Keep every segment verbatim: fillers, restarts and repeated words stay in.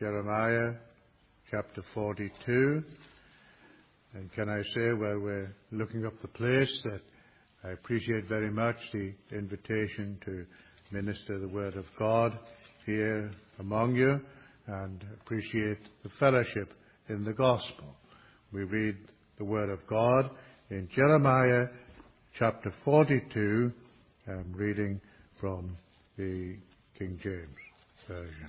Jeremiah chapter forty-two. And can I say, while we're looking up the place, that I appreciate very much the invitation to minister the Word of God here among you, and appreciate the fellowship in the Gospel. We read the Word of God in Jeremiah chapter forty-two. I'm reading from the King James Version.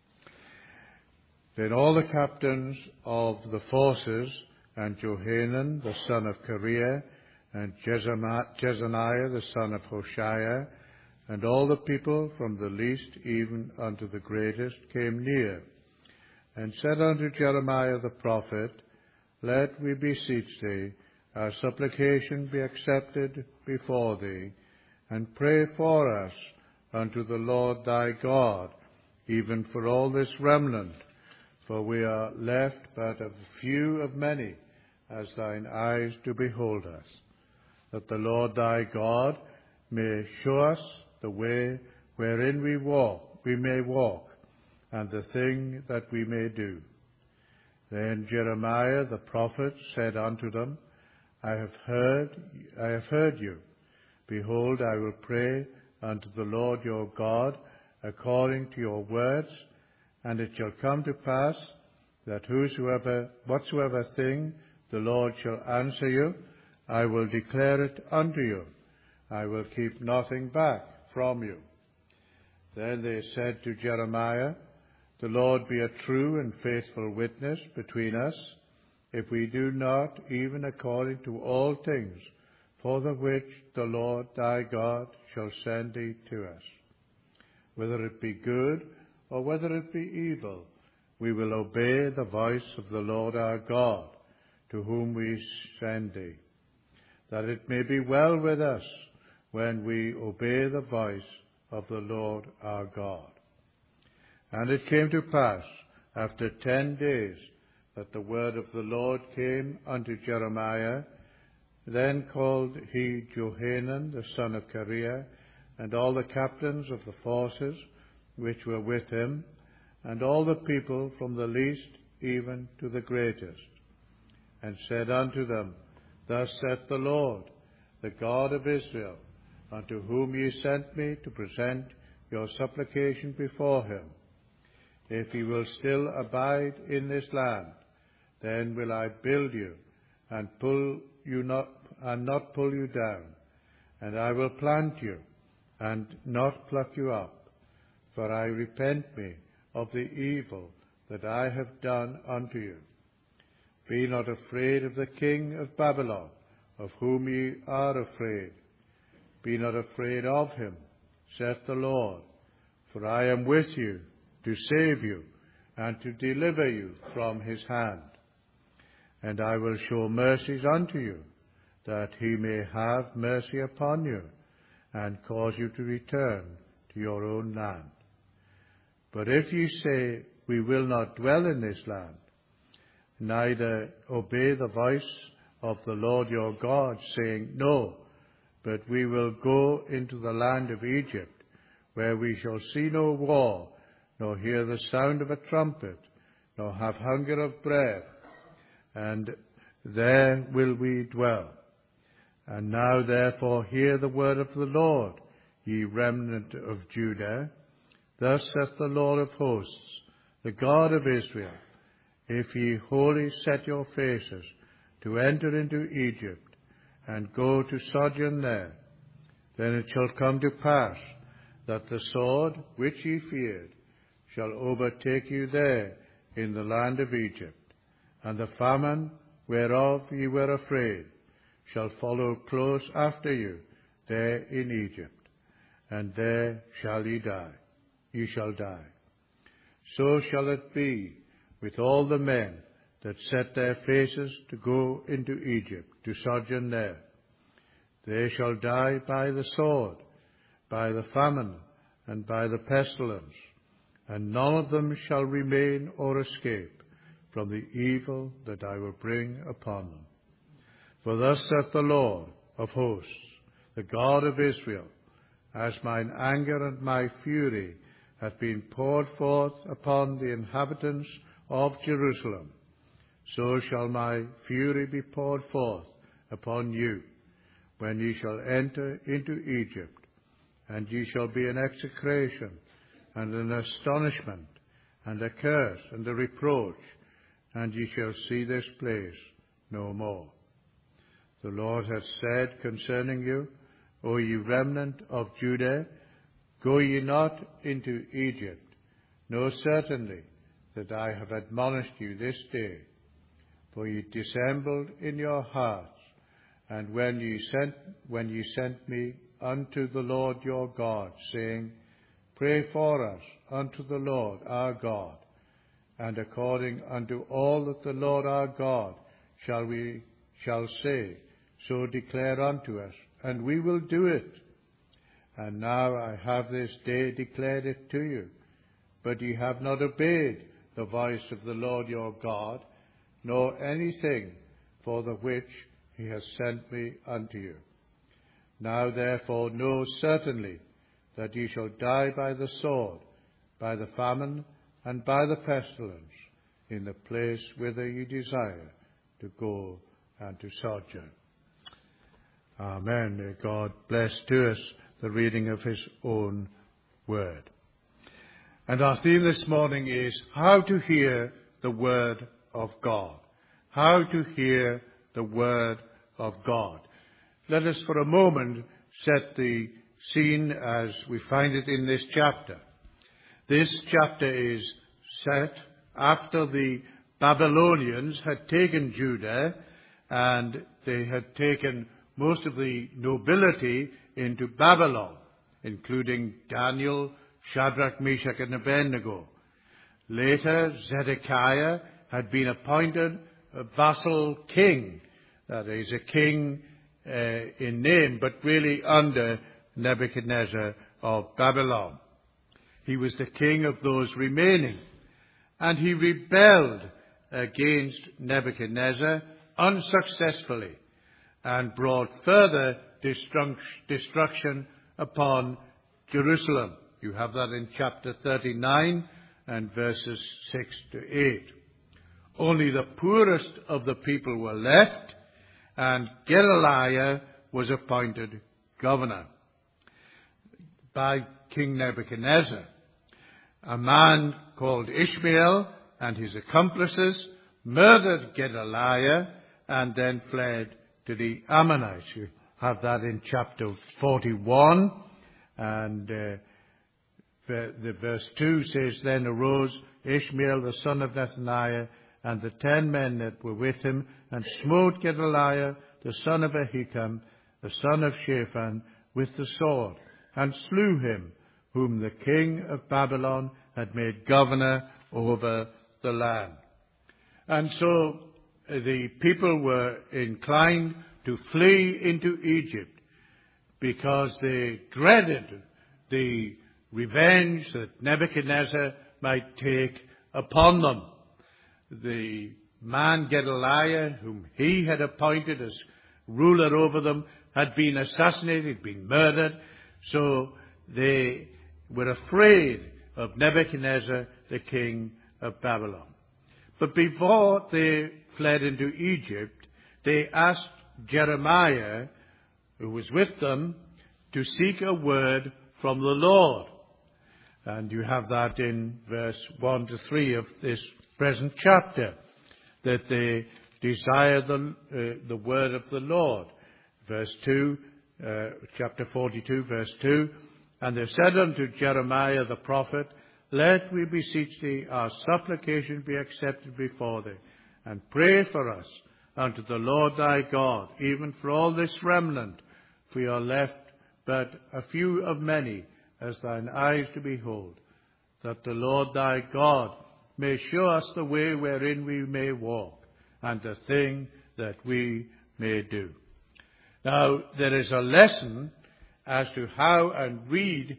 Then all the captains of the forces, and Johanan the son of Kareah, and Jezaniah the son of Hoshea, and all the people from the least even unto the greatest, came near, and said unto Jeremiah the prophet, Let we beseech thee, our supplication be accepted before thee, and pray for us unto the Lord thy God, even for all this remnant, for we are left but a few of many, as thine eyes do behold us, that the Lord thy God may show us the way wherein we walk, we may walk, and the thing that we may do. Then Jeremiah the prophet said unto them, I have heard, I have heard you. Behold, I will pray unto the Lord your God according to your words, and it shall come to pass that whosoever, whatsoever thing the Lord shall answer you, I will declare it unto you. I will keep nothing back from you. Then they said to Jeremiah, The Lord be a true and faithful witness between us, if we do not even according to all things, for the which the Lord thy God shall send thee to us. Whether it be good or whether it be evil, we will obey the voice of the Lord our God, to whom we send thee, that it may be well with us when we obey the voice of the Lord our God. And it came to pass, after ten days, that the word of the Lord came unto Jeremiah. Then called he Johanan the son of Kareah, and all the captains of the forces which were with him, and all the people from the least even to the greatest, and said unto them, Thus saith the Lord, the God of Israel, unto whom ye sent me to present your supplication before him. If ye will still abide in this land, then will I build you, and pull you not, and not pull you down, and I will plant you, and not pluck you up. For I repent me of the evil that I have done unto you. Be not afraid of the king of Babylon, of whom ye are afraid. Be not afraid of him, saith the Lord, for I am with you to save you, and to deliver you from his hand. And I will show mercies unto you, that he may have mercy upon you, and cause you to return to your own land. But if ye say, We will not dwell in this land, neither obey the voice of the Lord your God, saying, No, but we will go into the land of Egypt, where we shall see no war, nor hear the sound of a trumpet, nor have hunger of bread, and there will we dwell. And now therefore hear the word of the Lord, ye remnant of Judah. Thus saith the Lord of hosts, the God of Israel, if ye wholly set your faces to enter into Egypt, and go to sojourn there, then it shall come to pass that the sword which ye feared shall overtake you there in the land of Egypt, and the famine whereof ye were afraid shall follow close after you there in Egypt, and there shall ye die. Ye shall die. So shall it be with all the men that set their faces to go into Egypt, to sojourn there. They shall die by the sword, by the famine, and by the pestilence, and none of them shall remain or escape from the evil that I will bring upon them. For thus saith the Lord of hosts, the God of Israel, as mine anger and my fury hath been poured forth upon the inhabitants of Jerusalem, so shall my fury be poured forth upon you, when ye shall enter into Egypt, and ye shall be an execration, and an astonishment, and a curse, and a reproach, and ye shall see this place no more. The Lord hath said concerning you, O ye remnant of Judah, go ye not into Egypt, know certainly that I have admonished you this day. For ye dissembled in your hearts, and when ye sent when ye sent me unto the Lord your God, saying, Pray for us unto the Lord our God, and according unto all that the Lord our God shall we shall say, so declare unto us, and we will do it. And now I have this day declared it to you, but ye have not obeyed the voice of the Lord your God, nor anything for the which he has sent me unto you. Now therefore know certainly that ye shall die by the sword, by the famine, and by the pestilence, in the place whither ye desire to go and to sojourn. Amen. May God bless to us the reading of his own word. And our theme this morning is how to hear the word of God. How to hear the word of God. Let us for a moment set the scene as we find it in this chapter. This chapter is set after the Babylonians had taken Judah, and they had taken most of the nobility into Babylon, including Daniel, Shadrach, Meshach, and Abednego. Later, Zedekiah had been appointed a vassal king, that is, a king uh, in name, but really under Nebuchadnezzar of Babylon. He was the king of those remaining, and he rebelled against Nebuchadnezzar unsuccessfully and brought further destruction upon Jerusalem. You have that in chapter thirty-nine and verses six to eight. Only the poorest of the people were left, and Gedaliah was appointed governor by King Nebuchadnezzar. A man called Ishmael and his accomplices murdered Gedaliah and then fled to the Ammonites. You have that in chapter forty-one, and uh, the verse two says, Then arose Ishmael the son of Nethaniah and the ten men that were with him, and smote Gedaliah the son of Ahikam, the son of Shaphan, with the sword, and slew him, whom the king of Babylon had made governor over the land. And so the people were inclined to flee into Egypt because they dreaded the revenge that Nebuchadnezzar might take upon them. The man Gedaliah, whom he had appointed as ruler over them, had been assassinated, been murdered, so they were afraid of Nebuchadnezzar, the king of Babylon. But before they fled into Egypt, they asked Jeremiah, who was with them, to seek a word from the Lord. And you have that in verse one to three of this present chapter, that they desire the, uh, the word of the Lord. Verse two, uh, chapter forty-two, verse two, And they said unto Jeremiah the prophet, Let, we beseech thee, our supplication be accepted before thee, and pray for us unto the Lord thy God, even for all this remnant, for we are left but a few of many, as thine eyes to behold, that the Lord thy God may show us the way wherein we may walk, and the thing that we may do. Now, there is a lesson as to how and read,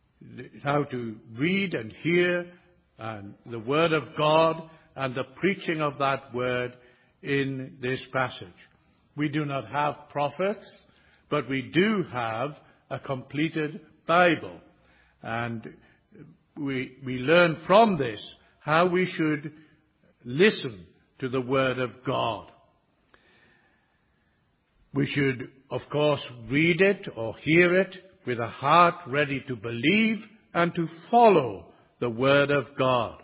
how to read and hear and the word of God and the preaching of that word in this passage. We do not have prophets, but we do have a completed Bible. And we, we learn from this how we should listen to the Word of God. We should, of course, read it or hear it with a heart ready to believe and to follow the Word of God.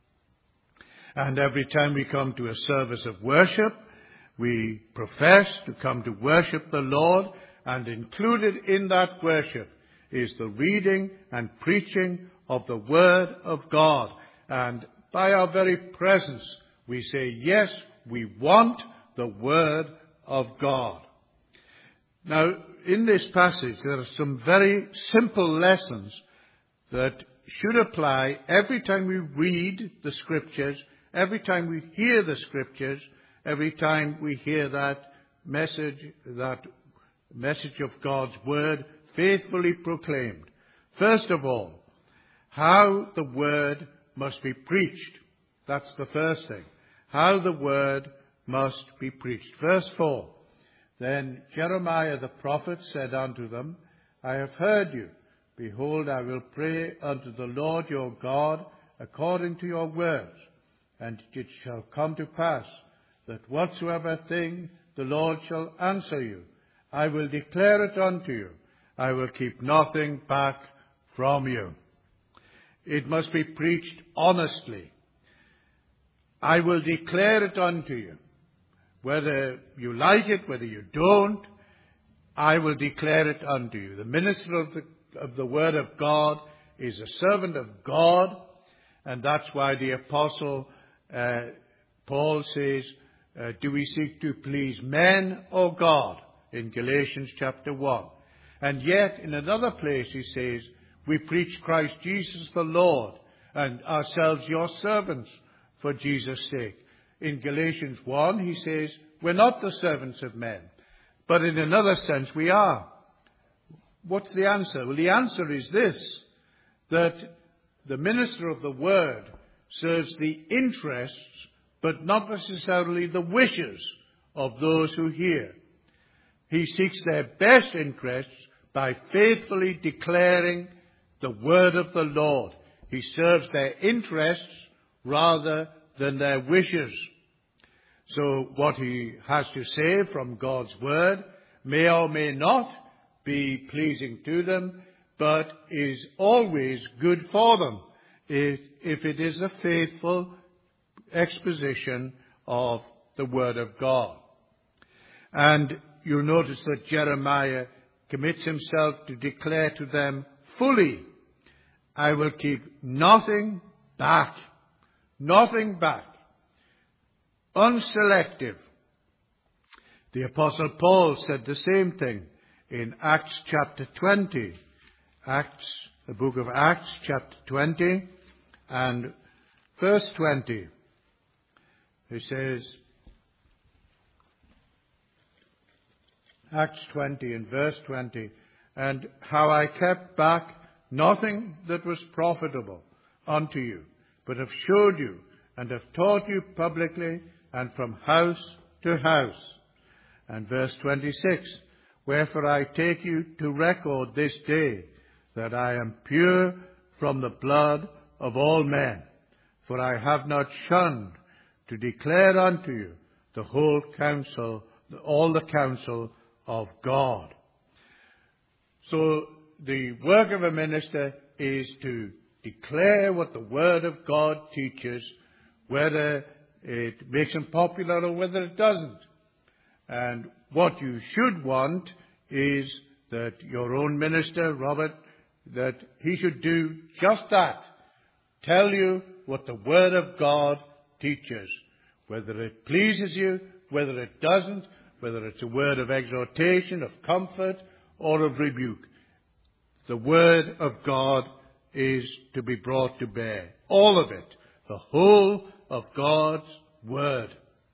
And every time we come to a service of worship, we profess to come to worship the Lord, and included in that worship is the reading and preaching of the Word of God. And by our very presence, we say, yes, we want the Word of God. Now, in this passage, there are some very simple lessons that should apply every time we read the Scriptures, every time we hear the Scriptures, every time we hear that message, that message of God's Word faithfully proclaimed. First of all, how the Word must be preached. That's the first thing. How the Word must be preached. Verse four. Then Jeremiah the prophet said unto them, I have heard you. Behold, I will pray unto the Lord your God according to your words. And it shall come to pass that whatsoever thing the Lord shall answer you, I will declare it unto you. I will keep nothing back from you. It must be preached honestly. I will declare it unto you. Whether you like it, whether you don't, I will declare it unto you. The minister of the, of the Word of God is a servant of God, and that's why the Apostle uh, Paul says, uh, do we seek to please men or God? In Galatians chapter one. And yet, in another place he says, we preach Christ Jesus the Lord, and ourselves your servants for Jesus' sake. In Galatians one, he says, we're not the servants of men, but in another sense we are. What's the answer? Well, the answer is this, that the minister of the Word serves the interests, but not necessarily the wishes of those who hear. He seeks their best interests by faithfully declaring the Word of the Lord. He serves their interests rather than their wishes. So what he has to say from God's Word may or may not be pleasing to them, but is always good for them if, if it is a faithful exposition of the Word of God. And you'll notice that Jeremiah commits himself to declare to them fully, I will keep nothing back, nothing back. Unselective. The Apostle Paul said the same thing in Acts chapter twenty. Acts, the book of Acts chapter twenty and verse twenty. He says, Acts twenty and verse twenty, and how I kept back nothing that was profitable unto you, but have showed you and have taught you publicly and from house to house. And verse twenty-six, wherefore I take you to record this day that I am pure from the blood of all men, for I have not shunned to declare unto you the whole counsel, all the counsel of God. So the work of a minister is to declare what the Word of God teaches, whether it makes him popular or whether it doesn't. And what you should want is that your own minister, Robert, that he should do just that. Tell you what the Word of God teaches. Whether it pleases you, whether it doesn't, whether it's a word of exhortation, of comfort, or of rebuke. The Word of God is to be brought to bear. All of it. The whole of God's Word.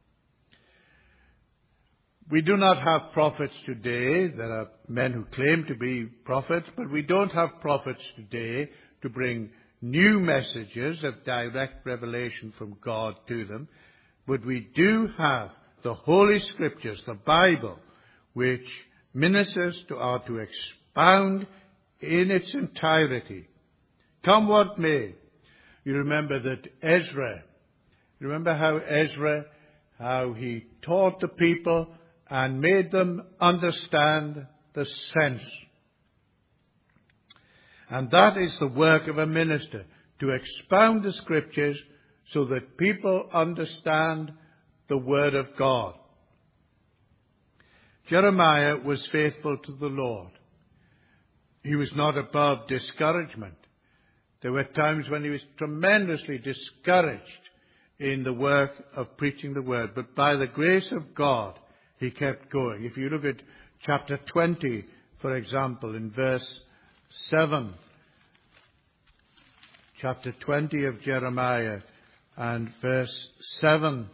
We do not have prophets today. There are men who claim to be prophets, but we don't have prophets today to bring new messages of direct revelation from God to them. But we do have the Holy Scriptures, the Bible, which ministers to, are to expound in its entirety Come what may. You remember that Ezra, you remember how Ezra, how he taught the people and made them understand the sense. And that is the work of a minister, to expound the scriptures so that people understand the word of God. Jeremiah was faithful to the Lord. He was not above discouragement. There were times when he was tremendously discouraged in the work of preaching the word. But by the grace of God, he kept going. If you look at chapter twenty, for example, in verse seven, chapter twenty of Jeremiah and verse seven,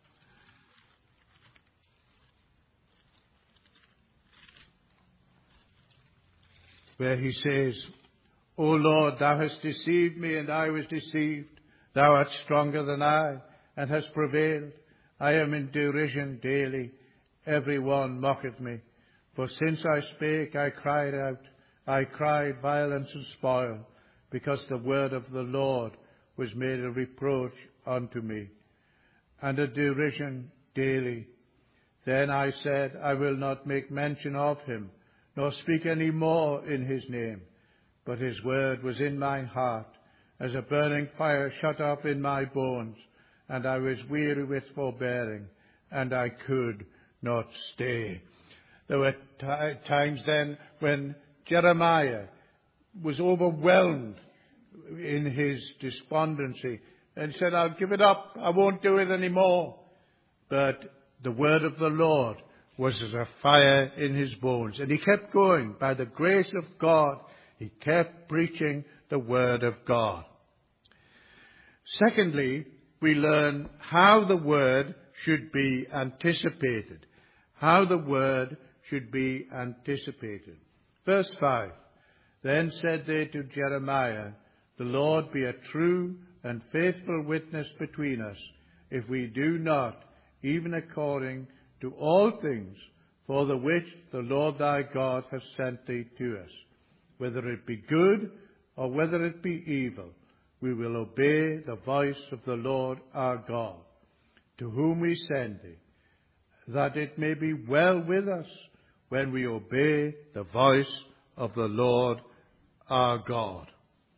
where he says, O Lord, thou hast deceived me, and I was deceived. Thou art stronger than I, and hast prevailed. I am in derision daily. Every one mocketh me. For since I spake, I cried out. I cried violence and spoil, because the word of the Lord was made a reproach unto me, and a derision daily. Then I said, I will not make mention of him, nor speak any more in his name. But his word was in mine heart, as a burning fire shut up in my bones, and I was weary with forbearing, and I could not stay. There were t- times then when Jeremiah was overwhelmed in his despondency, and said, I'll give it up, I won't do it anymore. But the word of the Lord was as a fire in his bones, and he kept going. By the grace of God, he kept preaching the word of God. Secondly, we learn how the word should be anticipated. How the word should be anticipated. Verse five, Then said they to Jeremiah, The Lord be a true and faithful witness between us, if we do not, even according to all things, for the which the Lord thy God hath sent thee to us. Whether it be good or whether it be evil, we will obey the voice of the Lord our God, to whom we send thee, that it may be well with us when we obey the voice of the Lord our God.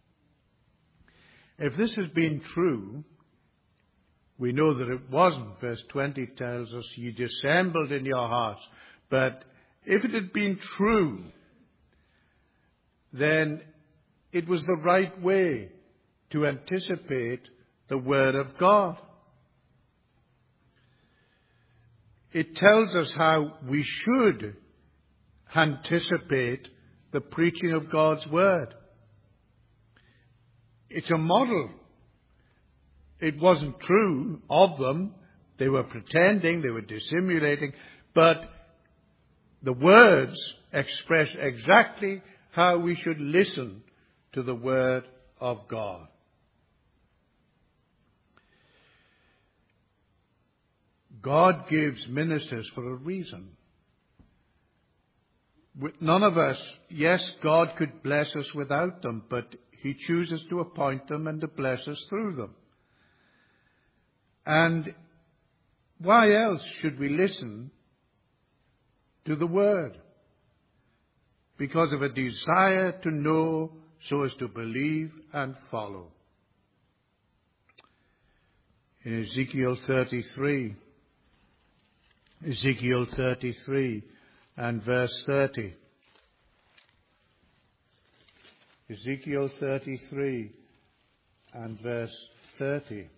If this has been true, we know that it wasn't. Verse twenty tells us, ye dissembled in your hearts. But if it had been true, then it was the right way to anticipate the word of God. It tells us how we should anticipate the preaching of God's word. It's a model. It wasn't true of them. They were pretending, they were dissimulating, but the words express exactly how we should listen to the word of God. God gives ministers for a reason. None of us, yes, God could bless us without them, but he chooses to appoint them and to bless us through them. And why else should we listen to the word? Because of a desire to know so as to believe and follow. In Ezekiel thirty-three, Ezekiel thirty-three and verse thirty. Ezekiel thirty-three and verse thirty.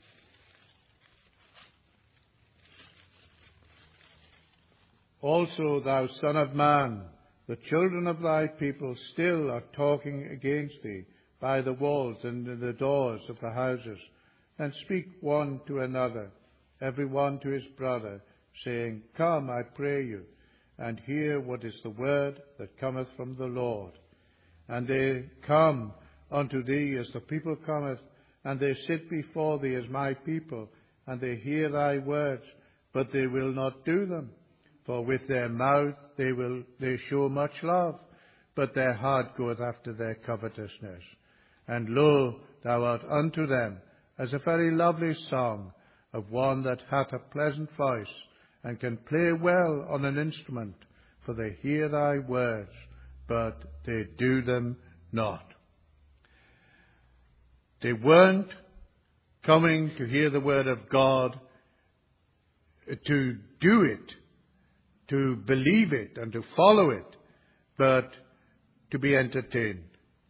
Also, thou son of man, the children of thy people still are talking against thee by the walls and in the doors of the houses, and speak one to another, every one to his brother, saying, Come, I pray you, and hear what is the word that cometh from the Lord. And they come unto thee as the people cometh, and they sit before thee as my people, and they hear thy words, but they will not do them. For with their mouth they will they show much love, but their heart goeth after their covetousness. And lo, thou art unto them as a very lovely song of one that hath a pleasant voice, and can play well on an instrument, for they hear thy words, but they do them not. They weren't coming to hear the word of God, to do it, to believe it and to follow it, but to be entertained.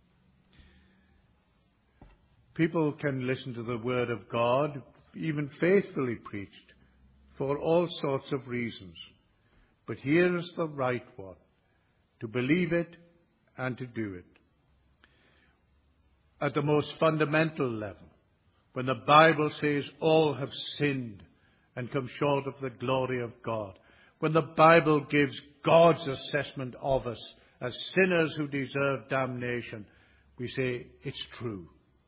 People can listen to the word of God, even faithfully preached, for all sorts of reasons. But here is the right one, to believe it and to do it. At the most fundamental level, when the Bible says all have sinned and come short of the glory of God, when the Bible gives God's assessment of us as sinners who deserve damnation, we say it's true.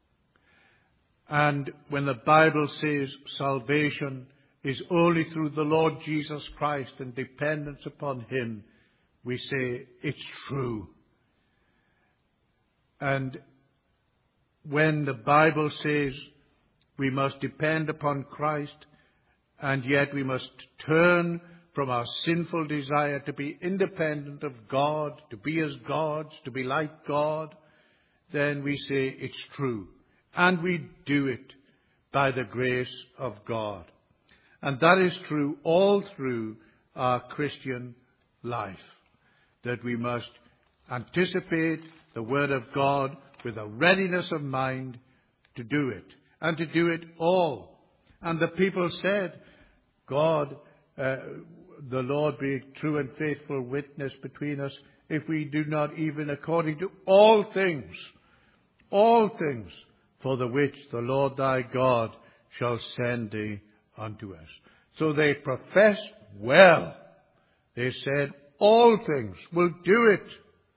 And when the Bible says salvation is only through the Lord Jesus Christ and dependence upon him, we say it's true. And when the Bible says we must depend upon Christ, and yet we must turn from our sinful desire to be independent of God, to be as gods, to be like God, then we say it's true. And we do it by the grace of God. And that is true all through our Christian life, that we must anticipate the word of God with a readiness of mind to do it, and to do it all. And the people said, God, uh, the Lord be true and faithful witness between us, if we do not even according to all things, all things, for the which the Lord thy God shall send thee unto us. So they professed well. They said, all things, we'll do it.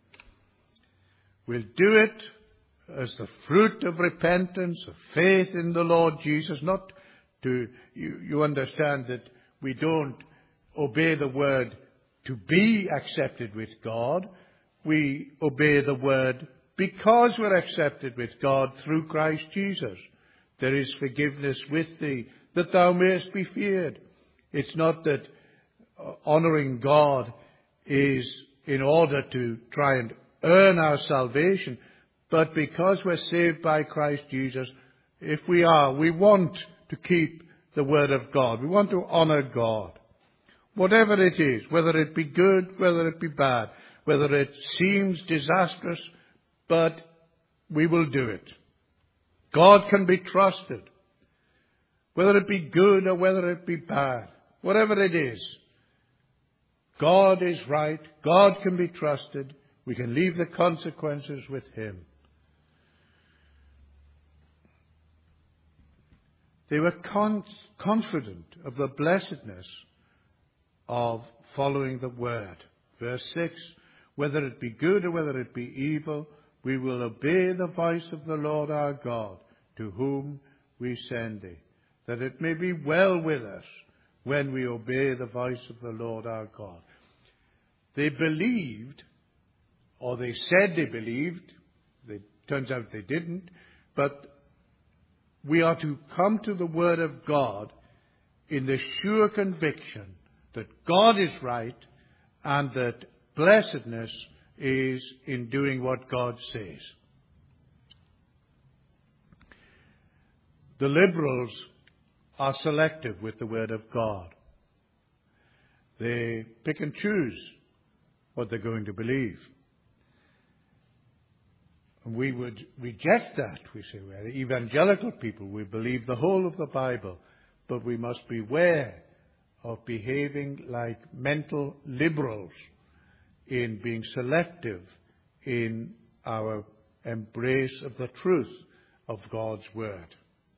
We'll do it as the fruit of repentance, of faith in the Lord Jesus. Not to, you, you understand that we don't obey the word to be accepted with God. We obey the word because we're accepted with God through Christ Jesus. There is forgiveness with thee, that thou mayest be feared. It's not that honouring God is in order to try and earn our salvation, but because we're saved by Christ Jesus, if we are, we want to keep the word of God. We want to honour God. Whatever it is, whether it be good, whether it be bad, whether it seems disastrous, but we will do it. God can be trusted, whether it be good or whether it be bad, whatever it is. God is right. God can be trusted. We can leave the consequences with him. They were con- confident of the blessedness of following the word. Verse six, whether it be good or whether it be evil, we will obey the voice of the Lord our God, to whom we send thee, that it may be well with us when we obey the voice of the Lord our God. They believed, or they said they believed, it turns out they didn't, but we are to come to the word of God in the sure conviction that God is right and that blessedness is in doing what God says. The liberals are selective with the word of God. They pick and choose what they're going to believe. And we would reject that. We say, we're evangelical people. We believe the whole of the Bible. But we must beware of behaving like mental liberals in being selective in our embrace of the truth of God's word.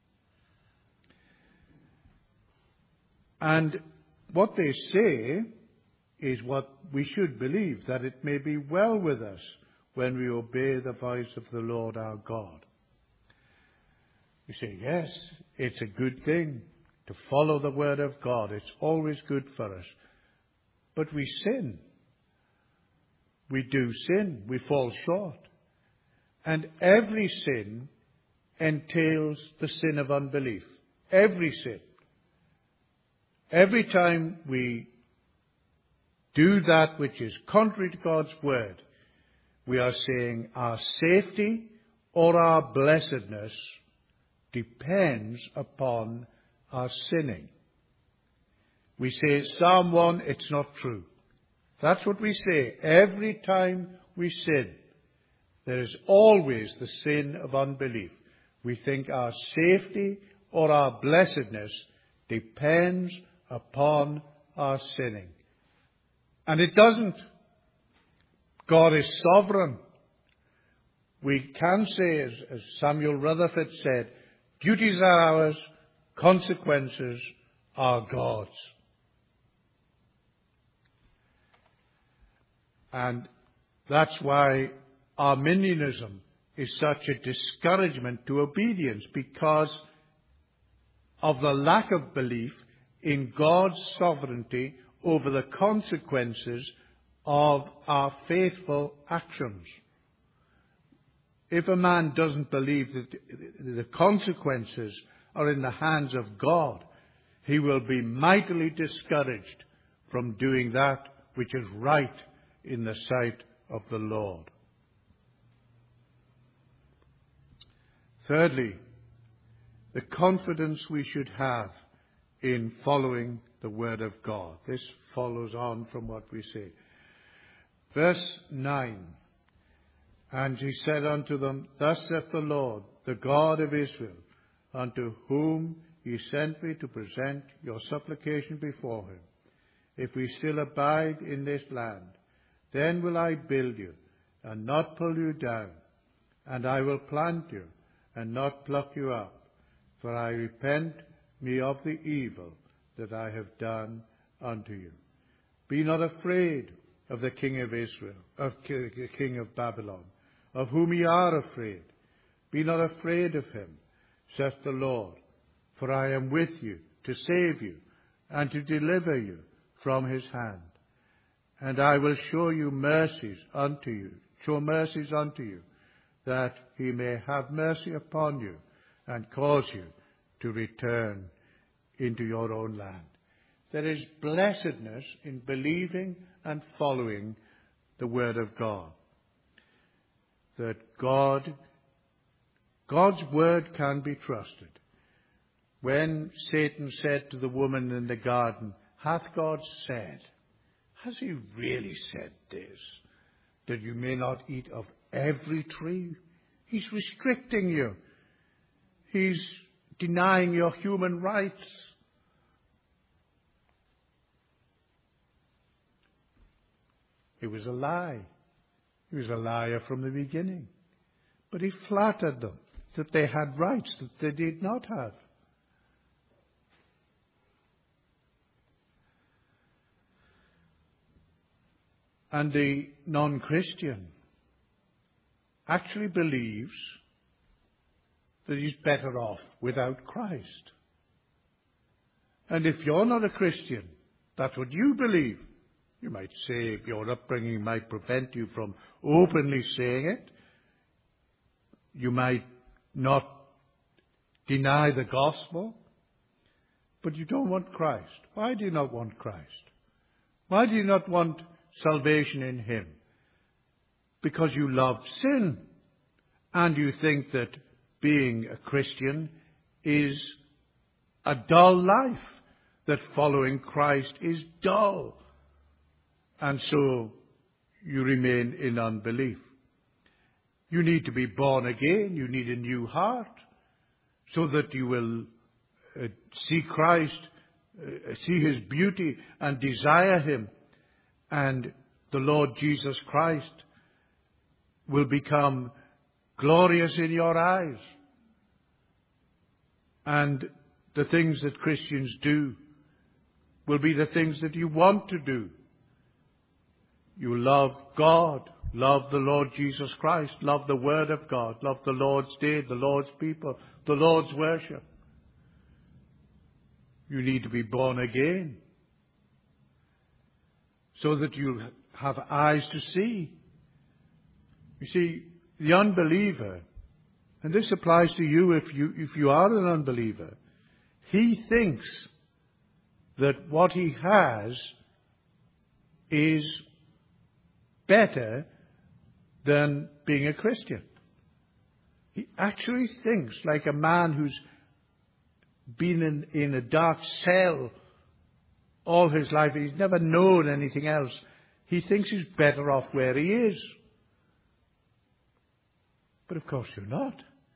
And what they say is what we should believe, that it may be well with us when we obey the voice of the Lord our God. You say, yes, it's a good thing to follow the word of God. It's always good for us. But we sin. We do sin. We fall short. And every sin entails the sin of unbelief. Every sin. Every time we do that which is contrary to God's word, we are saying our safety or our blessedness depends upon our sinning. We say, Psalm one, it's not true. That's what we say. Every time we sin, there is always the sin of unbelief. We think our safety or our blessedness depends upon our sinning. And it doesn't. God is sovereign. We can say, as, as Samuel Rutherford said, duties are ours, consequences are God's. And that's why Arminianism is such a discouragement to obedience, because of the lack of belief in God's sovereignty over the consequences of our faithful actions. If a man doesn't believe that the consequences are in the hands of God, he will be mightily discouraged from doing that which is right in the sight of the Lord. Thirdly, the confidence we should have in following the word of God. This follows on from what we say. Verse nine. And he said unto them, Thus saith the Lord, the God of Israel, unto whom he sent me to present your supplication before him. If we still abide in this land, then will I build you, and not pull you down, and I will plant you, and not pluck you up. For I repent me of the evil that I have done unto you. Be not afraid of the king of Israel, of the king of Babylon, of whom ye are afraid. Be not afraid of him, saith the Lord, for I am with you to save you and to deliver you from his hand. And I will show you mercies unto you, show mercies unto you, that he may have mercy upon you and cause you to return into your own land. There is blessedness in believing and following the word of God. That God, God's word can be trusted. When Satan said to the woman in the garden, hath God said, has he really said this, that you may not eat of every tree? He's restricting you. He's denying your human rights. It was a lie. He was a liar from the beginning. But he flattered them that they had rights that they did not have. And the non-Christian actually believes that he's better off without Christ. And if you're not a Christian, that's what you believe. You might say your upbringing might prevent you from openly saying it. You might not deny the gospel, but you don't want Christ. Why do you not want Christ? Why do you not want salvation in him? Because you love sin, and you think that being a Christian is a dull life, that following Christ is dull. And so you remain in unbelief. You need to be born again. You need a new heart so that you will uh, see Christ, uh, see his beauty and desire him. And the Lord Jesus Christ will become glorious in your eyes. And the things that Christians do will be the things that you want to do. You love God, love the Lord Jesus Christ, love the Word of God, love the Lord's Day, the Lord's people, the Lord's worship. You need to be born again so that you have eyes to see. You see, The unbeliever, and this applies to you if you, if you are an unbeliever, he thinks that what he has is better than being a Christian. He actually thinks like a man who's been in, in a dark cell all his life. He's never known anything else. He thinks he's better off where he is. But of course you're not.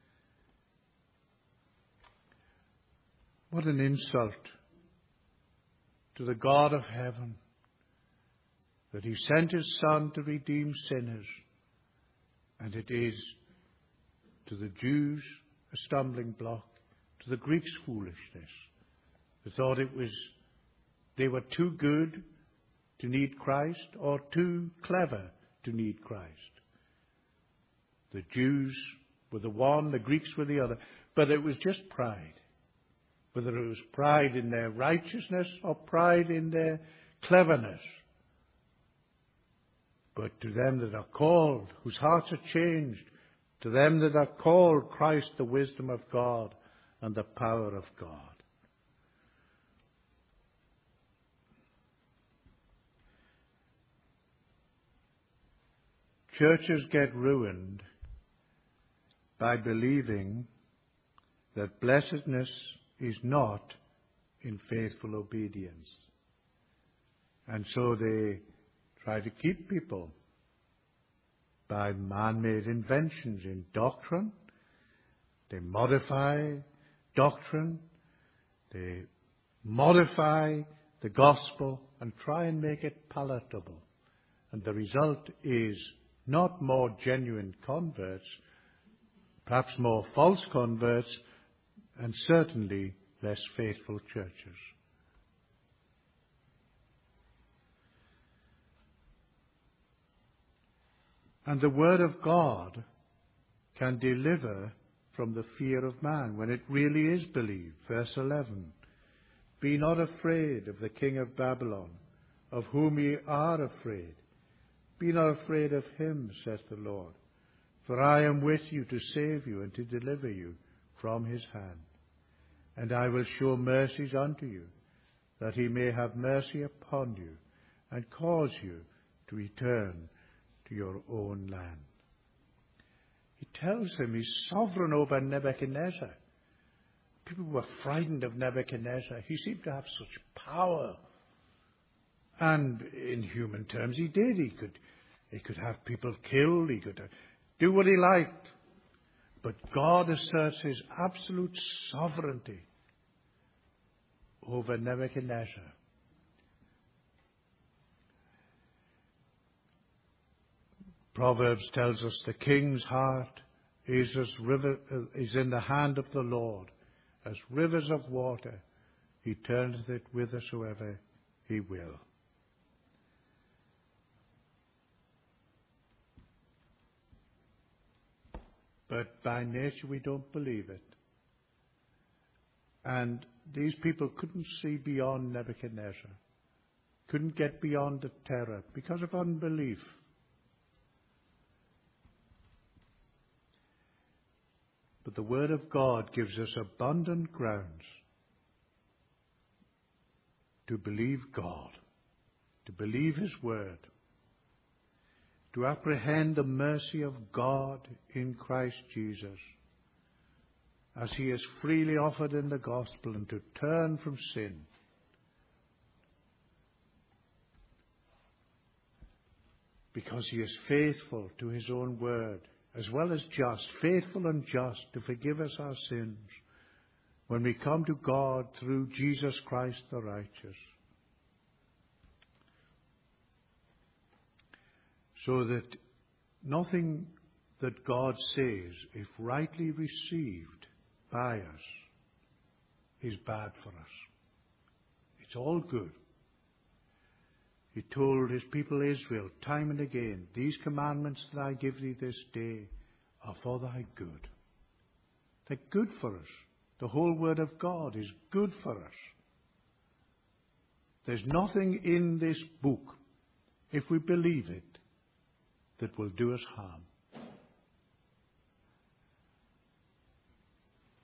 What an insult to the God of heaven that he sent his Son to redeem sinners. And it is to the Jews a stumbling block, to the Greeks foolishness. They thought it was, they were too good to need Christ or too clever to need Christ. The Jews were the one, the Greeks were the other. But it was just pride. Whether it was pride in their righteousness or pride in their cleverness. But to them that are called, whose hearts are changed, to them that are called, Christ, the wisdom of God and the power of God. Churches get ruined by believing that blessedness is not in faithful obedience. And so they try to keep people by man-made inventions in doctrine. They modify doctrine. They modify the gospel and try and make it palatable. And the result is not more genuine converts, perhaps more false converts, and certainly less faithful churches. And the Word of God can deliver from the fear of man when it really is believed. Verse eleven. Be not afraid of the king of Babylon, of whom ye are afraid. Be not afraid of him, saith the Lord. For I am with you to save you and to deliver you from his hand. And I will show mercies unto you, that he may have mercy upon you, and cause you to return to your own land. He tells him he's sovereign over Nebuchadnezzar. People were frightened of Nebuchadnezzar. He seemed to have such power. And in human terms, he did. He could, he could have people killed. He could do what he liked. But God asserts his absolute sovereignty over Nebuchadnezzar. Proverbs tells us the king's heart is as river is in the hand of the Lord, as rivers of water. He turneth it whithersoever he will. But by nature we don't believe it. And these people couldn't see beyond Nebuchadnezzar, couldn't get beyond the terror because of unbelief. But the Word of God gives us abundant grounds to believe God, to believe his Word, to apprehend the mercy of God in Christ Jesus, as he is freely offered in the gospel, and to turn from sin. Because he is faithful to his own word, as well as just, faithful and just to forgive us our sins when we come to God through Jesus Christ the righteous. So that nothing that God says, if rightly received by us, is bad for us. It's all good. He told his people Israel time and again, these commandments that I give thee this day are for thy good. They're good for us. The whole Word of God is good for us. There's nothing in this book, if we believe it, that will do us harm.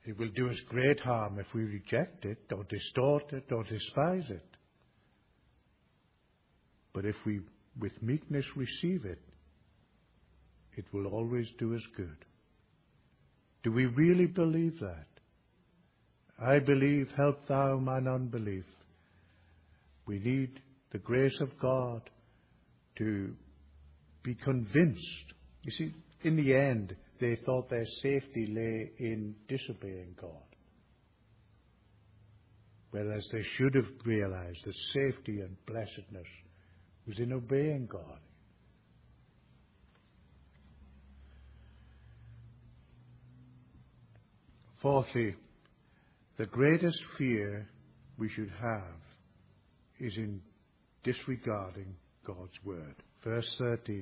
It will do us great harm if we reject it or distort it or despise it. But if we with meekness receive it, it will always do us good. Do we really believe that? I believe, help thou mine unbelief. We need the grace of God to be convinced. You see, in the end, they thought their safety lay in disobeying God, whereas they should have realized that safety and blessedness was in obeying God. Fourthly, the greatest fear we should have is in disregarding God's word. Verse thirteen.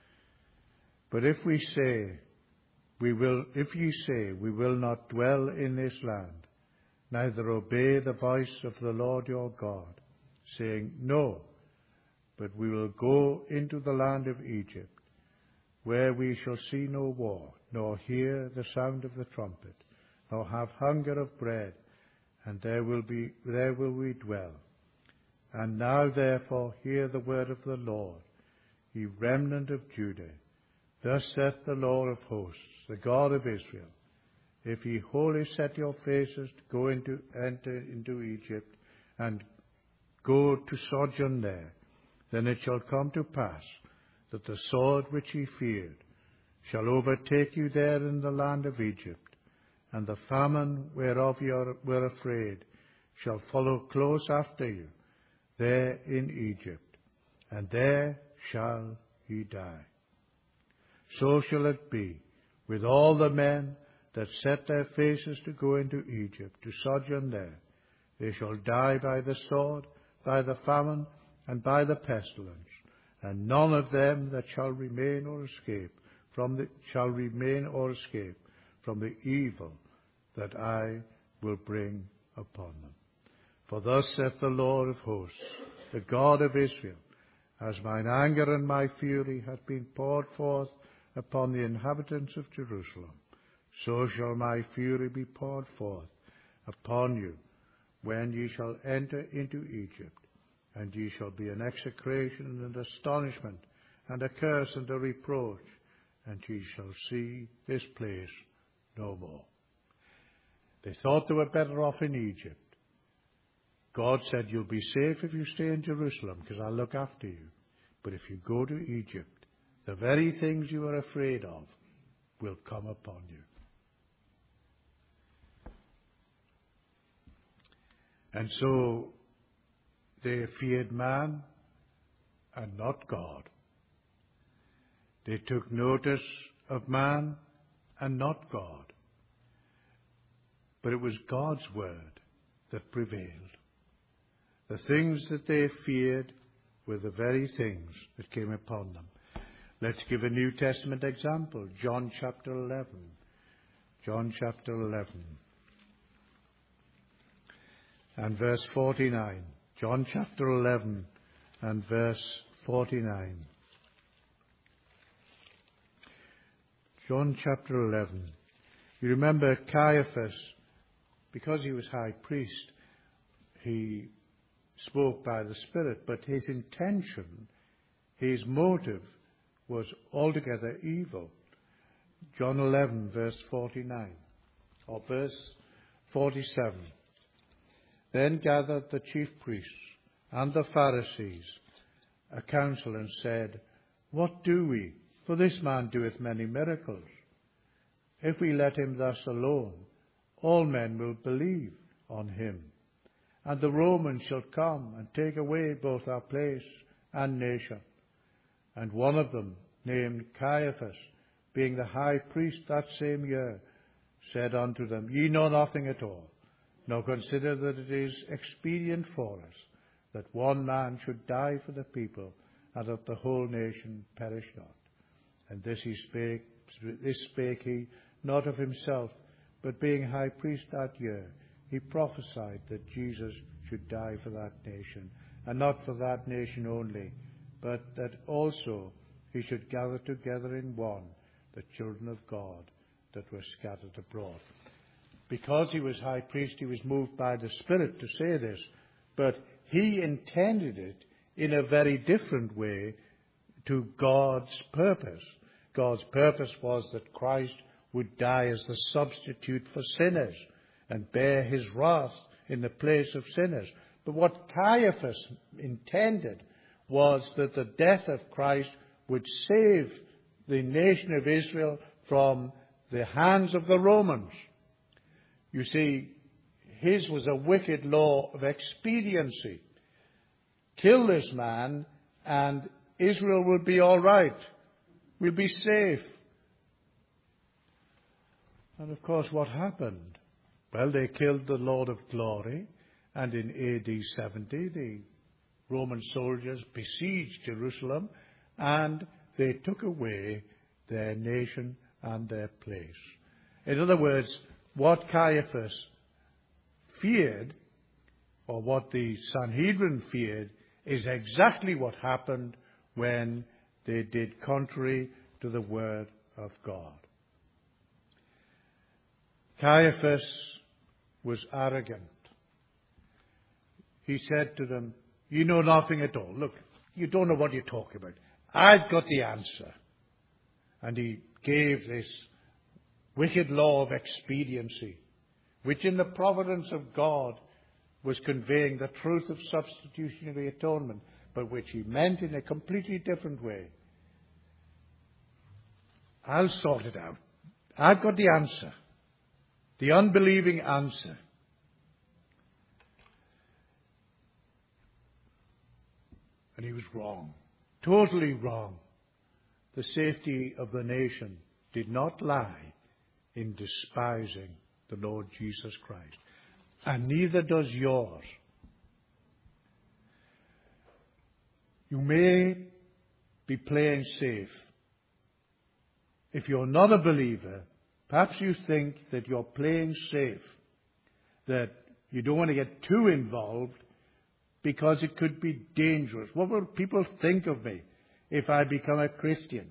But if we say, we will, if ye say, we will not dwell in this land, neither obey the voice of the Lord your God, saying, no, but we will go into the land of Egypt, where we shall see no war, nor hear the sound of the trumpet, nor have hunger of bread, and there will be, there will we dwell. And now therefore hear the word of the Lord, ye remnant of Judah. Thus saith the Lord of hosts, the God of Israel, if ye wholly set your faces to go into, enter into Egypt, and go to sojourn there, then it shall come to pass that the sword which ye feared shall overtake you there in the land of Egypt, and the famine whereof ye were afraid shall follow close after you there in Egypt, and there shall ye die. So shall it be with all the men that set their faces to go into Egypt, to sojourn there. They shall die by the sword, by the famine, and by the pestilence, and none of them that shall remain or escape from the shall remain or escape from the evil that I will bring upon them. For thus saith the Lord of hosts, the God of Israel, as mine anger and my fury hath been poured forth upon the inhabitants of Jerusalem, so shall my fury be poured forth upon you when ye shall enter into Egypt, and ye shall be an execration and astonishment, and a curse and a reproach, and ye shall see this place no more. They thought they were better off in Egypt. God said, you'll be safe if you stay in Jerusalem, because I'll look after you. But if you go to Egypt, the very things you are afraid of will come upon you. And so they feared man and not God. They took notice of man and not God. But it was God's word that prevailed. The things that they feared were the very things that came upon them. Let's give a New Testament example. John chapter eleven. John chapter eleven. And verse forty-nine. John chapter eleven and verse forty-nine. John chapter eleven. You remember Caiaphas, because he was high priest, he spoke by the Spirit, but his intention, his motive, was altogether evil. John eleven, verse forty-nine, or verse forty-seven. Then gathered the chief priests and the Pharisees a council, and said, what do we? For this man doeth many miracles. If we let him thus alone, all men will believe on him. And the Romans shall come and take away both our place and nation. And one of them, named Caiaphas, being the high priest that same year, said unto them, ye know nothing at all, nor consider that it is expedient for us that one man should die for the people, and that the whole nation perish not. And this he spake, this spake he not of himself, but being high priest that year, he prophesied that Jesus should die for that nation, and not for that nation only, but that also he should gather together in one the children of God that were scattered abroad. because he was high priest, he was moved by the Spirit to say this. But he intended it in a very different way to God's purpose. God's purpose was that Christ would die as the substitute for sinners and bear his wrath in the place of sinners. But what Caiaphas intended was that the death of Christ would save the nation of Israel from the hands of the Romans. You see, his was a wicked law of expediency. Kill this man and Israel will be all right. We'll be safe. And of course, what happened? Well, they killed the Lord of Glory, and in A D seventy, the Roman soldiers besieged Jerusalem, and they took away their nation and their place. In other words, what Caiaphas feared, or what the Sanhedrin feared, is exactly what happened when they did contrary to the word of God. Caiaphas was arrogant. He said to them, "You know nothing at all. Look, you don't know what you're talking about. I've got the answer." And he gave this wicked law of expediency, which in the providence of God was conveying the truth of substitutionary atonement, but which he meant in a completely different way. I'll sort it out. I've got the answer. The unbelieving answer. And he was wrong. Totally wrong. The safety of the nation did not lie in despising the Lord Jesus Christ. And neither does yours. You may be playing safe. If you're not a believer, perhaps you think that you're playing safe, that you don't want to get too involved because it could be dangerous. What will people think of me if I become a Christian?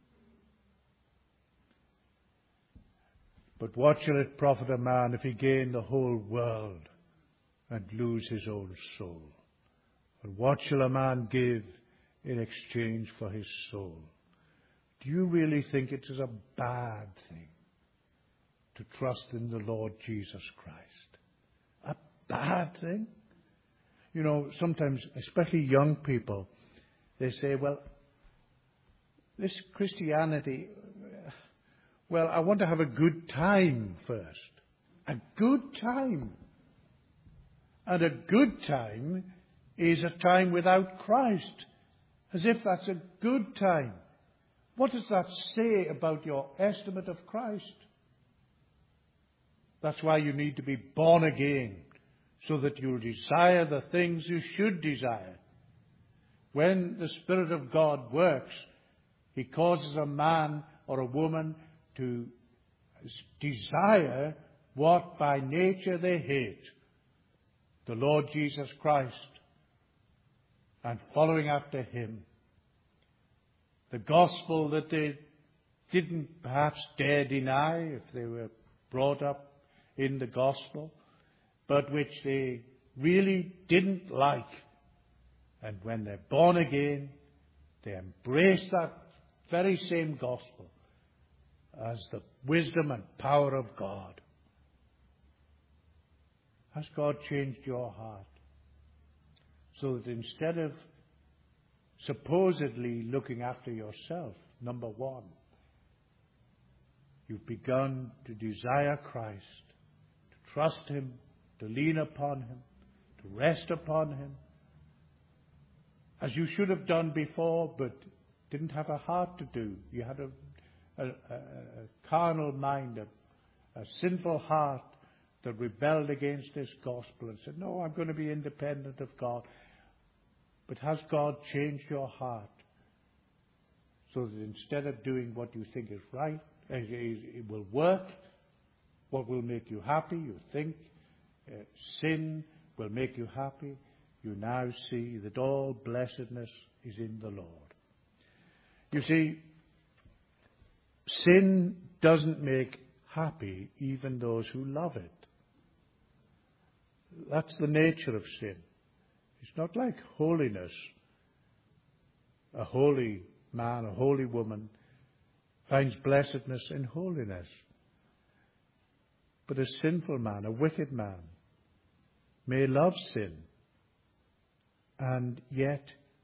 But what shall it profit a man if he gain the whole world and lose his own soul? And what shall a man give in exchange for his soul? Do you really think it is a bad thing to trust in the Lord Jesus Christ? A bad thing? You know, sometimes, especially young people, they say, well, this Christianity, well, I want to have a good time first. A good time. And a good time is a time without Christ. As if that's a good time. What does that say about your estimate of Christ? That's why you need to be born again, so that you'll desire the things you should desire. When the Spirit of God works, He causes a man or a woman to desire what by nature they hate. The Lord Jesus Christ, and following after Him. The gospel that they didn't perhaps dare deny if they were brought up in the gospel, but which they really didn't like. And when they're born again, they embrace that very same gospel as the wisdom and power of God. Has God changed your heart? So that instead of supposedly looking after yourself, number one, you've begun to desire Christ, to trust Him, to lean upon Him, to rest upon Him, as you should have done before, but didn't have a heart to do. You had a, a, a, a carnal mind, a, a sinful heart that rebelled against this gospel and said, no, I'm going to be independent of God. But has God changed your heart so that instead of doing what you think is right, it will work, what will make you happy, you think, uh, sin will make you happy, you now see that all blessedness is in the Lord. You see, sin doesn't make happy even those who love it. That's the nature of sin. It's not like holiness. A holy man, a holy woman finds blessedness in holiness. But a sinful man, a wicked man, may love sin, and yet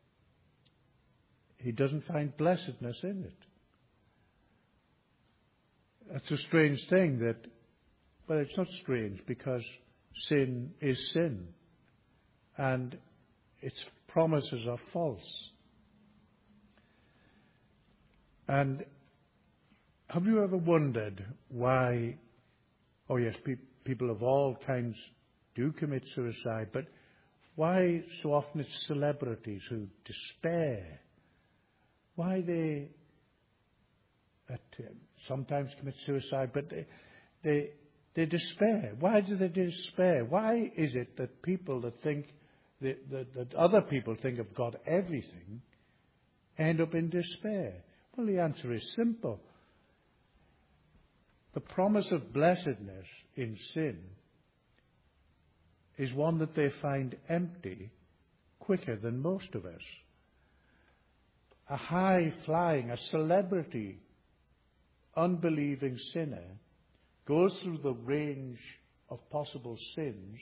he doesn't find blessedness in it. That's a strange thing that, well, it's not strange because sin is sin, and its promises are false. And have you ever wondered why, oh yes, pe- people of all kinds do commit suicide, but why so often it's celebrities who despair? Why they at, uh, sometimes commit suicide, but they, they, they despair. Why do they despair? Why is it that people that think, that, that, that other people think have got everything, end up in despair? Well, the answer is simple. The promise of blessedness in sin is one that they find empty quicker than most of us. A high-flying, a celebrity, unbelieving sinner goes through the range of possible sins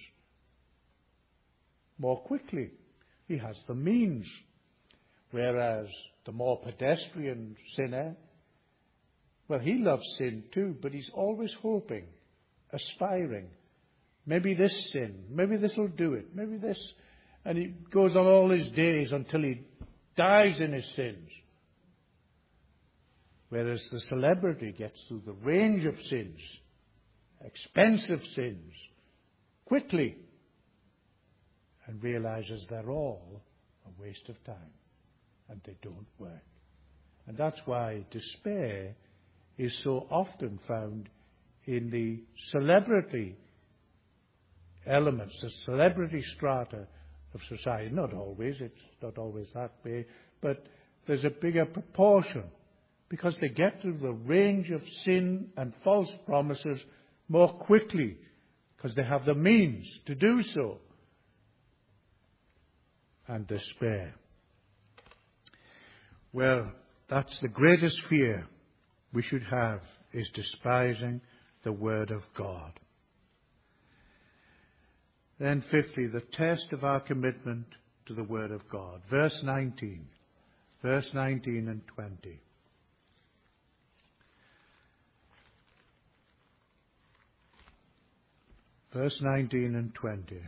more quickly. He has the means. Whereas the more pedestrian sinner, well, he loves sin too, but he's always hoping, aspiring. Maybe this sin, maybe this will do it, maybe this. And he goes on all his days until he dies in his sins. Whereas the celebrity gets through the range of sins, expensive sins, quickly, and realizes they're all a waste of time and they don't work. And that's why despair is so often found in the celebrity elements, the celebrity strata of society. Not always, it's not always that way, but there's a bigger proportion because they get through the range of sin and false promises more quickly because they have the means to do so. And despair. Well, that's the greatest fear we should have, is despising the Word of God. Then fifthly, the test of our commitment to the Word of God. Verse nineteen. Verse nineteen and twenty. Verse nineteen and twenty.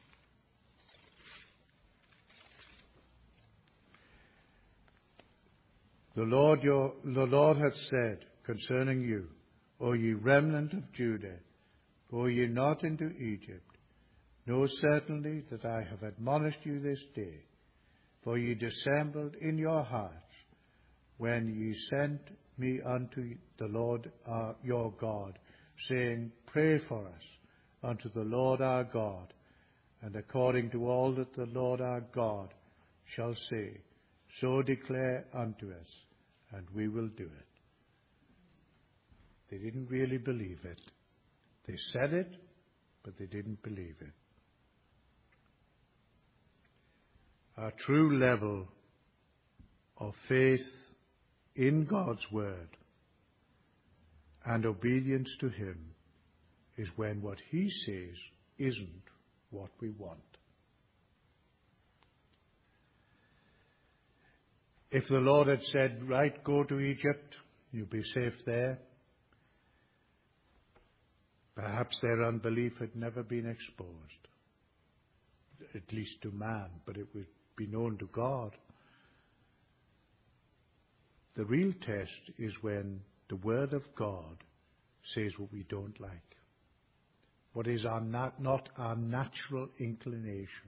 The Lord, your, the Lord hath said concerning you, O ye remnant of Judah, go ye not into Egypt. Know certainly that I have admonished you this day, for ye dissembled in your hearts when ye sent me unto the Lord our, your God, saying, Pray for us unto the Lord our God, and according to all that the Lord our God shall say, so declare unto us, and we will do it. They didn't really believe it. They said it, but they didn't believe it. Our true level of faith in God's Word and obedience to Him is when what He says isn't what we want. If the Lord had said, right, go to Egypt, you'll be safe there, perhaps their unbelief had never been exposed, at least to man, but it would be known to God. The real test is when the Word of God says what we don't like, what is our nat- not our natural inclination.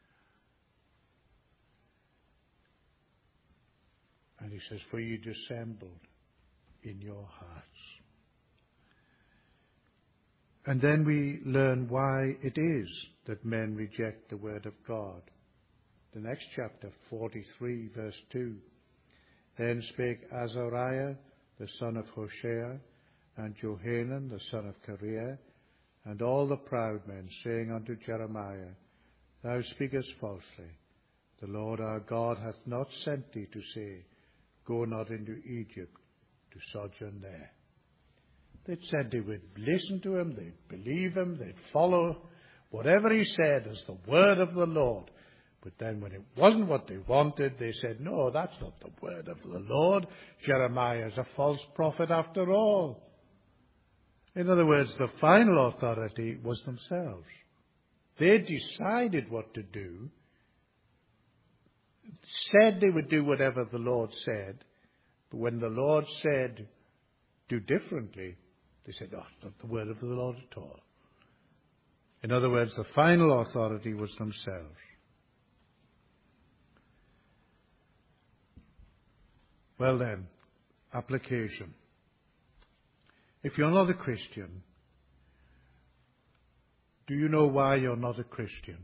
And He says, for you dissembled in your hearts. And then we learn why it is that men reject the Word of God. The next chapter, forty-three, verse two. Then spake Azariah, the son of Hoshea, and Johanan the son of Kareah, and all the proud men, saying unto Jeremiah, Thou speakest falsely. The Lord our God hath not sent thee to say, Go not into Egypt to sojourn there. They'd said they would listen to him, they'd believe him, they'd follow whatever he said as the word of the Lord. But then when it wasn't what they wanted, they said, No, that's not the word of the Lord. Jeremiah is a false prophet after all. In other words, the final authority was themselves. They decided what to do, said they would do whatever the Lord said, but when the Lord said, do differently, they said, oh, it's not the word of the Lord at all. In other words, the final authority was themselves. Well then, application. If you're not a Christian, do you know why you're not a Christian?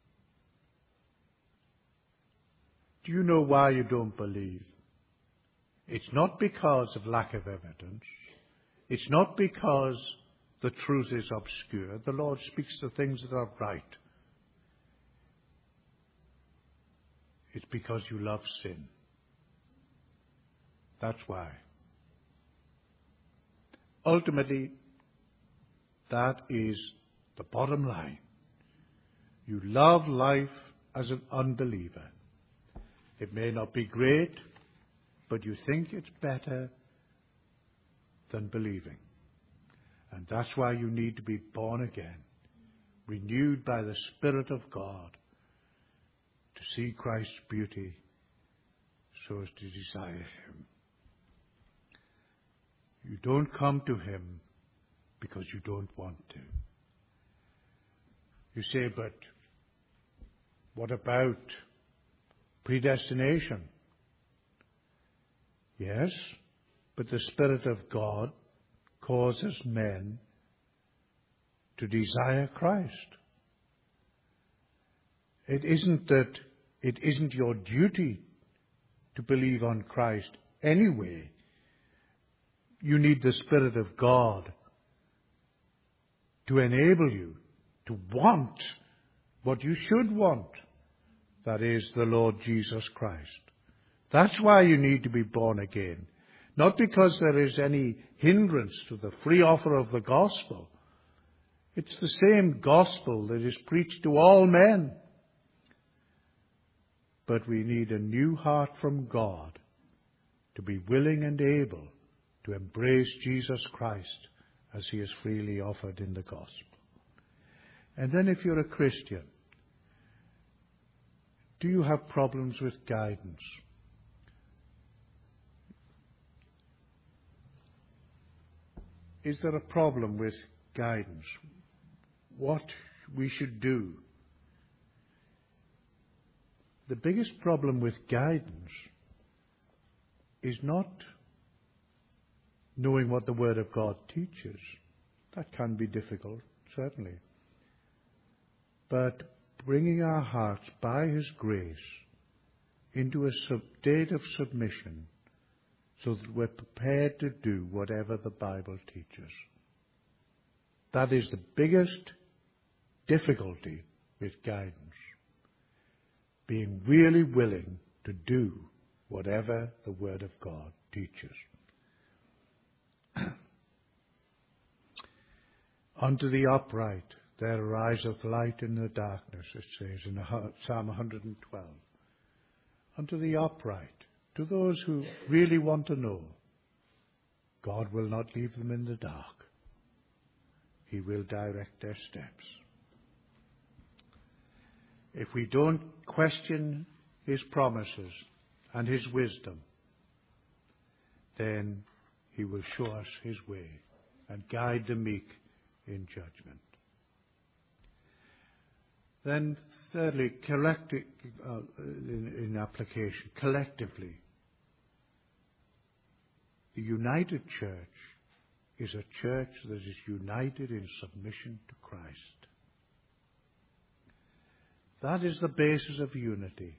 Do you know why you don't believe? It's not because of lack of evidence. It's not because the truth is obscure. The Lord speaks the things that are right. It's because you love sin. That's why. Ultimately, that is the bottom line. You love life as an unbeliever. It may not be great, but you think it's better than believing. And that's why you need to be born again, renewed by the Spirit of God, to see Christ's beauty so as to desire him. You don't come to him because you don't want to. You say, but what about predestination? Yes, but the Spirit of God causes men to desire Christ. It isn't that it isn't your duty to believe on Christ anyway. You need the Spirit of God to enable you to want what you should want. That is the Lord Jesus Christ. That's why you need to be born again. Not because there is any hindrance to the free offer of the gospel. It's the same gospel that is preached to all men. But we need a new heart from God to be willing and able to embrace Jesus Christ as he is freely offered in the gospel. And then if you're a Christian, do you have problems with guidance? Is there a problem with guidance? What we should do? The biggest problem with guidance is not knowing what the Word of God teaches. That can be difficult, certainly. But bringing our hearts by his grace into a state of submission so that we're prepared to do whatever the Bible teaches. That is the biggest difficulty with guidance. Being really willing to do whatever the Word of God teaches. Unto the upright there ariseth light in the darkness, it says in Psalm one hundred twelve. Unto the upright, to those who really want to know, God will not leave them in the dark. He will direct their steps. If we don't question his promises and his wisdom, then he will show us his way and guide the meek in judgment. Then thirdly, collective, uh, in, in application, collectively, the united church is a church that is united in submission to Christ. That is the basis of unity.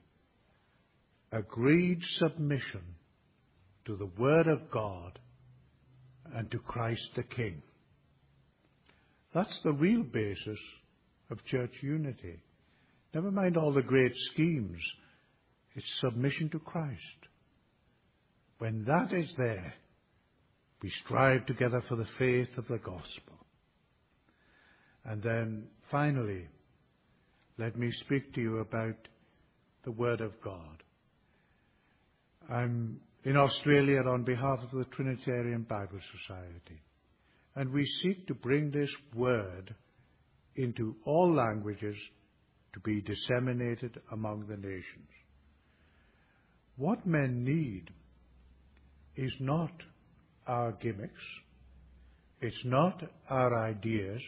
Agreed submission to the Word of God and to Christ the King. That's the real basis of church unity. Never mind all the great schemes. It's submission to Christ. When that is there, we strive together for the faith of the gospel. And then, finally, let me speak to you about the Word of God. I'm in Australia on behalf of the Trinitarian Bible Society, and we seek to bring this Word into all languages to be disseminated among the nations. What men need is not our gimmicks, it's not our ideas,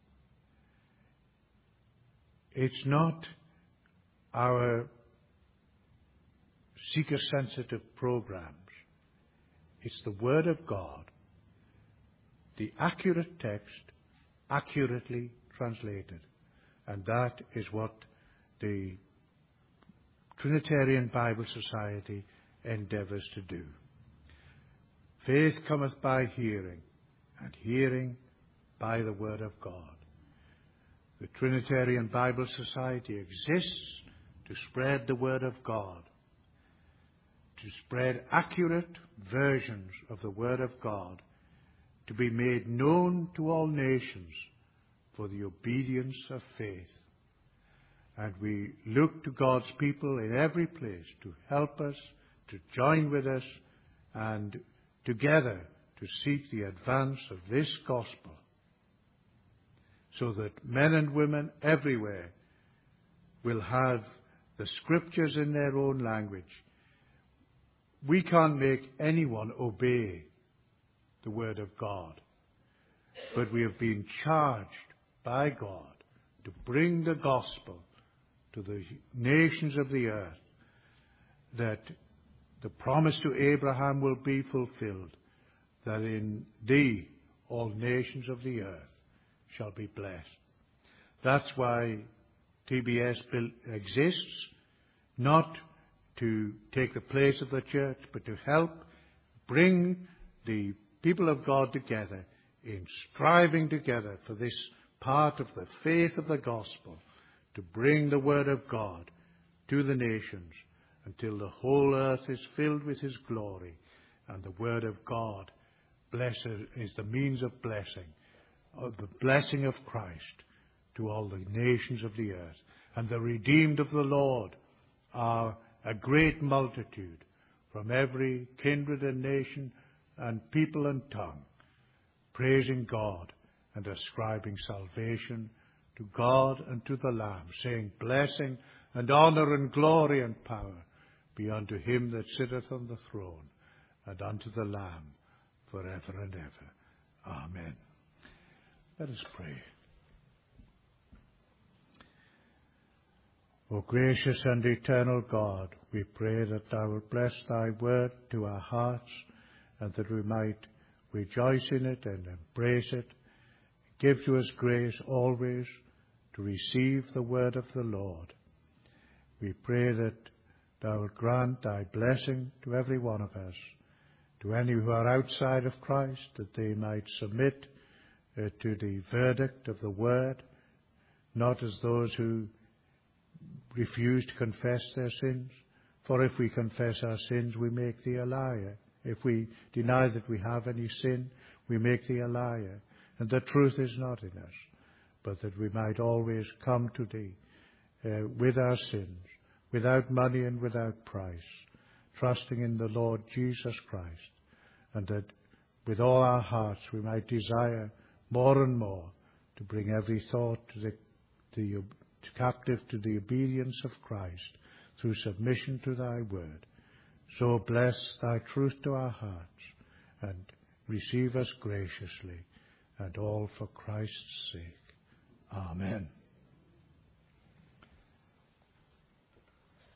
it's not our seeker-sensitive programs. It's the Word of God, the accurate text, accurately translated. And that is what the Trinitarian Bible Society endeavours to do. Faith cometh by hearing, and hearing by the Word of God. The Trinitarian Bible Society exists to spread the Word of God, to spread accurate versions of the Word of God, to be made known to all nations for the obedience of faith. And we look to God's people in every place to help us, to join with us, and together to seek the advance of this gospel, so that men and women everywhere will have the scriptures in their own language. We can't make anyone obey the Word of God, but we have been charged by God to bring the gospel to the nations of the earth, that the promise to Abraham will be fulfilled, that in thee all nations of the earth shall be blessed. That's why T B S exists, not to take the place of the church, but to help bring the people of God together in striving together for this part of the faith of the gospel, to bring the Word of God to the nations until the whole earth is filled with His glory, and the Word of God blessed is the means of blessing, of the blessing of Christ to all the nations of the earth. And the redeemed of the Lord are a great multitude from every kindred and nation and people and tongue, praising God and ascribing salvation to God and to the Lamb, saying, blessing and honour and glory and power be unto Him that sitteth on the throne, and unto the Lamb forever and ever. Amen. Let us pray. O gracious and eternal God, we pray that Thou wilt bless Thy word to our hearts, and that we might rejoice in it and embrace it. Give to us grace always to receive the word of the Lord. We pray that Thou wilt grant Thy blessing to every one of us, to any who are outside of Christ, that they might submit uh, to the verdict of the word, not as those who refuse to confess their sins. For if we confess our sins, we make Thee a liar. If we deny that we have any sin, we make Thee a liar. And the truth is not in us, but that we might always come to Thee uh, with our sins, without money and without price, trusting in the Lord Jesus Christ, and that with all our hearts we might desire more and more to bring every thought to the, the captive to the obedience of Christ through submission to Thy word. So bless Thy truth to our hearts, and receive us graciously, and all for Christ's sake. Amen.